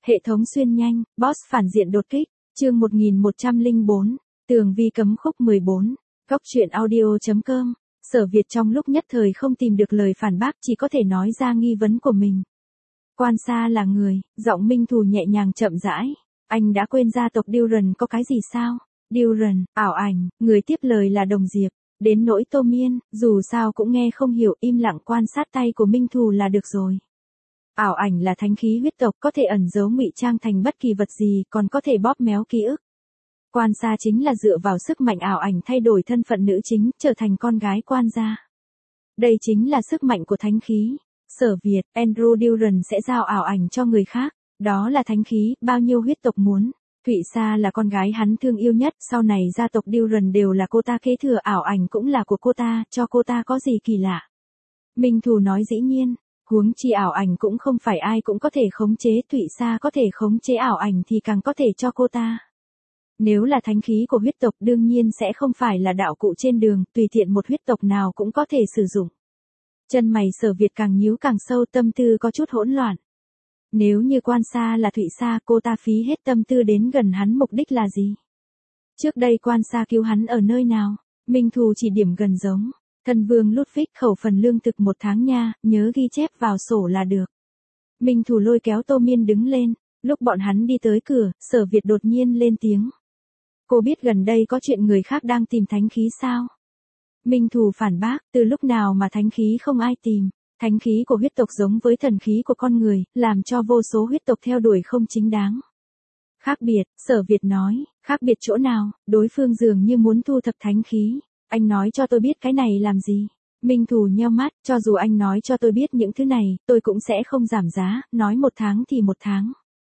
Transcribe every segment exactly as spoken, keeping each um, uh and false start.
Hệ thống xuyên nhanh, boss phản diện đột kích, chương một nghìn một trăm lẻ bốn, tường vi cấm khúc mười bốn, góc truyện audio.com, Sở Việt trong lúc nhất thời không tìm được lời phản bác chỉ có thể nói ra nghi vấn của mình. Quan Sa là người, giọng Minh Thù nhẹ nhàng chậm rãi, anh đã quên gia tộc Duran có cái gì sao? Duran, ảo ảnh, người tiếp lời là Đồng Diệp, đến nỗi Tô Miên, dù sao cũng nghe không hiểu, im lặng quan sát tay của Minh Thù là được rồi. Ảo ảnh là thánh khí huyết tộc, có thể ẩn giấu ngụy trang thành bất kỳ vật gì, còn có thể bóp méo ký ức. Quan Sa chính là dựa vào sức mạnh ảo ảnh thay đổi thân phận nữ chính, trở thành con gái quan gia. Đây chính là sức mạnh của thánh khí. Sở Việt, Andrew Duran sẽ giao ảo ảnh cho người khác, đó là thánh khí, bao nhiêu huyết tộc muốn. Thụy Sa là con gái hắn thương yêu nhất, sau này gia tộc Duran đều là cô ta kế thừa, ảo ảnh cũng là của cô ta, cho cô ta có gì kỳ lạ. Minh Thù nói dĩ nhiên, huống chi ảo ảnh cũng không phải ai cũng có thể khống chế, Thụy Sa có thể khống chế ảo ảnh thì càng có thể cho cô ta. Nếu là thánh khí của huyết tộc đương nhiên sẽ không phải là đạo cụ trên đường, tùy tiện một huyết tộc nào cũng có thể sử dụng. Chân mày Sở Việt càng nhíu càng sâu, tâm tư có chút hỗn loạn. Nếu như Quan Sa là Thụy Sa, cô ta phí hết tâm tư đến gần hắn mục đích là gì? Trước đây Quan Sa cứu hắn ở nơi nào? Minh Thù chỉ điểm gần giống. Thân vương Ludwig khẩu phần lương thực một tháng nha, nhớ ghi chép vào sổ là được. Minh Thù lôi kéo Tô Miên đứng lên, lúc bọn hắn đi tới cửa, Sở Việt đột nhiên lên tiếng. Cô biết gần đây có chuyện người khác đang tìm thánh khí sao? Minh Thù phản bác, từ lúc nào mà thánh khí không ai tìm? Thánh khí của huyết tộc giống với thần khí của con người, làm cho vô số huyết tộc theo đuổi không chính đáng. Khác biệt, Sở Việt nói, khác biệt chỗ nào, đối phương dường như muốn thu thập thánh khí. Anh nói cho tôi biết cái này làm gì? Minh Thù nheo mắt, cho dù anh nói cho tôi biết những thứ này, tôi cũng sẽ không giảm giá, nói một tháng thì một tháng.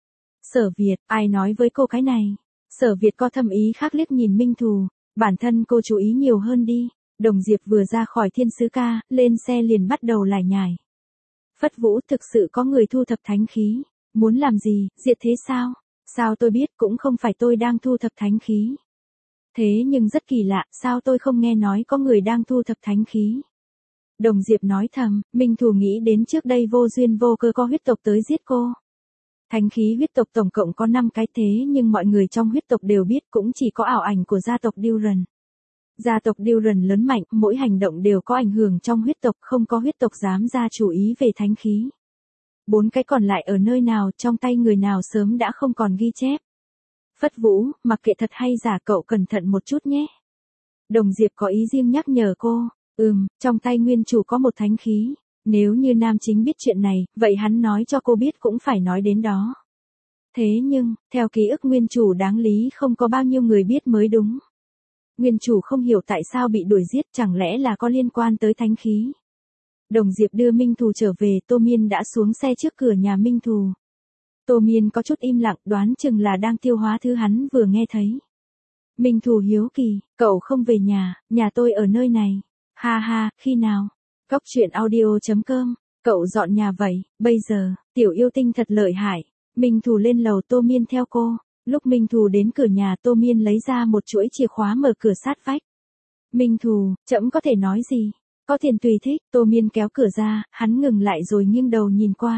Sở Việt, ai nói với cô cái này? Sở Việt có thâm ý khác liếc nhìn Minh Thù, bản thân cô chú ý nhiều hơn đi. Đồng Diệp vừa ra khỏi Thiên Sứ Ca, lên xe liền bắt đầu lải nhải. Phất Vũ, thực sự có người thu thập thánh khí, muốn làm gì, diệt thế sao? Sao tôi biết, cũng không phải tôi đang thu thập thánh khí. Thế nhưng rất kỳ lạ, sao tôi không nghe nói có người đang thu thập thánh khí? Đồng Diệp nói thầm, Minh Thù nghĩ đến trước đây vô duyên vô cớ có huyết tộc tới giết cô. Thánh khí huyết tộc tổng cộng có năm cái, thế nhưng mọi người trong huyết tộc đều biết cũng chỉ có ảo ảnh của gia tộc Duran. Gia tộc Duran lớn mạnh, mỗi hành động đều có ảnh hưởng trong huyết tộc, không có huyết tộc dám ra chủ ý về thánh khí. Bốn cái còn lại ở nơi nào, trong tay người nào sớm đã không còn ghi chép. Phất Vũ, mặc kệ thật hay giả cậu cẩn thận một chút nhé. Đồng Diệp có ý riêng nhắc nhở cô, ừm, trong tay nguyên chủ có một thánh khí. Nếu như nam chính biết chuyện này, vậy hắn nói cho cô biết cũng phải nói đến đó. Thế nhưng, theo ký ức nguyên chủ đáng lý không có bao nhiêu người biết mới đúng. Nguyên chủ không hiểu tại sao bị đuổi giết, chẳng lẽ là có liên quan tới thánh khí. Đồng Diệp đưa Minh Thù trở về, Tô Miên đã xuống xe trước cửa nhà Minh Thù. Tô Miên có chút im lặng, đoán chừng là đang tiêu hóa thứ hắn vừa nghe thấy. Minh Thù hiếu kỳ, cậu không về nhà, nhà tôi ở nơi này. Ha ha, khi nào? Góc truyện audio.com, cậu dọn nhà vậy, bây giờ, tiểu yêu tinh thật lợi hại. Minh Thù lên lầu, Tô Miên theo cô. Lúc Minh Thù đến cửa nhà, Tô Miên lấy ra một chuỗi chìa khóa mở cửa sát vách. Minh Thù, trẫm có thể nói gì? Có tiền tùy thích. Tô Miên kéo cửa ra, hắn ngừng lại rồi nghiêng đầu nhìn qua.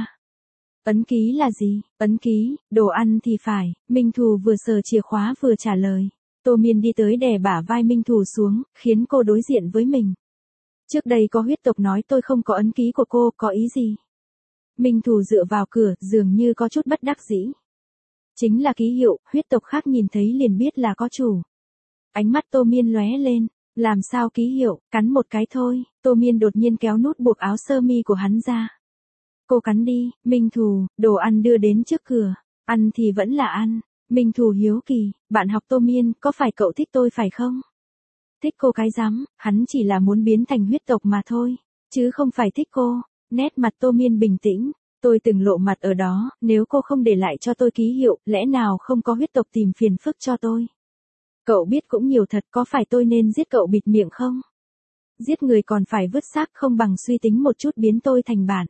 Ấn ký là gì? Ấn ký, đồ ăn thì phải. Minh Thù vừa sờ chìa khóa vừa trả lời. Tô Miên đi tới đè bả vai Minh Thù xuống, khiến cô đối diện với mình. Trước đây có huyết tộc nói tôi không có ấn ký của cô, có ý gì? Minh Thù dựa vào cửa, dường như có chút bất đắc dĩ. Chính là ký hiệu, huyết tộc khác nhìn thấy liền biết là có chủ. Ánh mắt Tô Miên lóe lên, làm sao ký hiệu, cắn một cái thôi. Tô Miên đột nhiên kéo nút buộc áo sơ mi của hắn ra. Cô cắn đi. Minh Thù, đồ ăn đưa đến trước cửa, ăn thì vẫn là ăn. Minh Thù hiếu kỳ, bạn học Tô Miên, có phải cậu thích tôi phải không? Thích cô cái rắm, hắn chỉ là muốn biến thành huyết tộc mà thôi, chứ không phải thích cô. Nét mặt Tô Miên bình tĩnh. Tôi từng lộ mặt ở đó, nếu cô không để lại cho tôi ký hiệu, lẽ nào không có huyết tộc tìm phiền phức cho tôi? Cậu biết cũng nhiều thật, có phải tôi nên giết cậu bịt miệng không? Giết người còn phải vứt xác, không bằng suy tính một chút biến tôi thành bạn.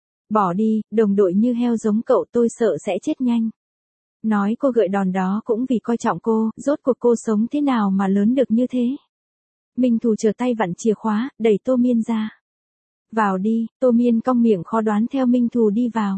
Bỏ đi, đồng đội như heo giống cậu tôi sợ sẽ chết nhanh. Nói cô gợi đòn đó cũng vì coi trọng cô, rốt cuộc cô sống thế nào mà lớn được như thế? Minh Thù trở tay vặn chìa khóa, đẩy Tô Miên ra. Vào đi. Tô Miên cong miệng khó đoán theo Minh Thù đi vào.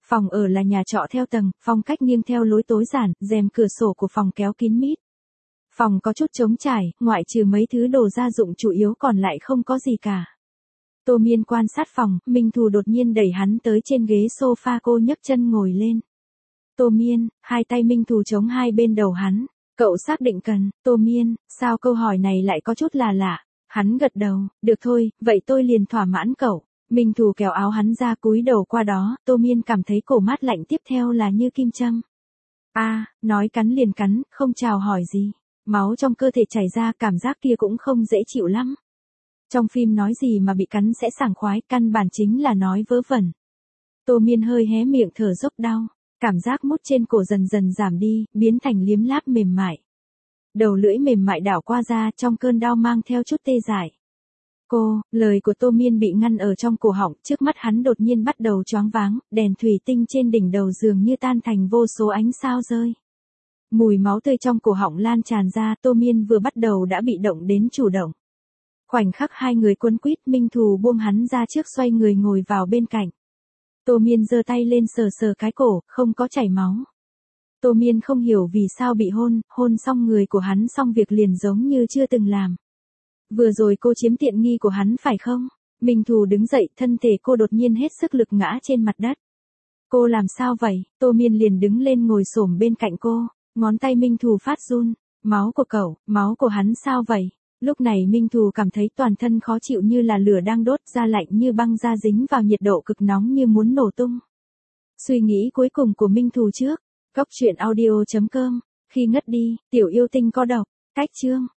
Phòng ở là nhà trọ theo tầng, phong cách nghiêng theo lối tối giản, rèm cửa sổ của phòng kéo kín mít. Phòng có chút trống trải, ngoại trừ mấy thứ đồ gia dụng chủ yếu còn lại không có gì cả. Tô Miên quan sát phòng, Minh Thù đột nhiên đẩy hắn tới trên ghế sofa, cô nhấc chân ngồi lên. Tô Miên, hai tay Minh Thù chống hai bên đầu hắn. Cậu xác định cần, Tô Miên, sao câu hỏi này lại có chút là lạ. Hắn gật đầu, được thôi, vậy tôi liền thỏa mãn cậu. Minh Thù kéo áo hắn ra cúi đầu qua đó, Tô Miên cảm thấy cổ mát lạnh tiếp theo là như kim châm. A, à, nói cắn liền cắn, không chào hỏi gì. Máu trong cơ thể chảy ra, cảm giác kia cũng không dễ chịu lắm. Trong phim nói gì mà bị cắn sẽ sảng khoái, căn bản chính là nói vớ vẩn. Tô Miên hơi hé miệng thở dốc đau, cảm giác mút trên cổ dần dần giảm đi, biến thành liếm láp mềm mại. Đầu lưỡi mềm mại đảo qua da, trong cơn đau mang theo chút tê dại. Cô, lời của Tô Miên bị ngăn ở trong cổ họng, trước mắt hắn đột nhiên bắt đầu choáng váng, đèn thủy tinh trên đỉnh đầu dường như tan thành vô số ánh sao rơi. Mùi máu tươi trong cổ họng lan tràn ra, Tô Miên vừa bắt đầu đã bị động đến chủ động. Khoảnh khắc hai người quấn quýt, Minh Thù buông hắn ra trước, xoay người ngồi vào bên cạnh. Tô Miên giơ tay lên sờ sờ cái cổ, không có chảy máu. Tô Miên không hiểu vì sao bị hôn, hôn xong người của hắn xong việc liền giống như chưa từng làm. Vừa rồi cô chiếm tiện nghi của hắn phải không? Minh Thù đứng dậy, thân thể cô đột nhiên hết sức lực ngã trên mặt đất. Cô làm sao vậy? Tô Miên liền đứng lên ngồi xổm bên cạnh cô, ngón tay Minh Thù phát run. Máu của cậu, máu của hắn sao vậy? Lúc này Minh Thù cảm thấy toàn thân khó chịu như là lửa đang đốt, da lạnh như băng, da dính vào nhiệt độ cực nóng như muốn nổ tung. Suy nghĩ cuối cùng của Minh Thù trước. Góc truyện audio chấm com. Khi ngất đi, tiểu yêu tinh có độc. Cách chương.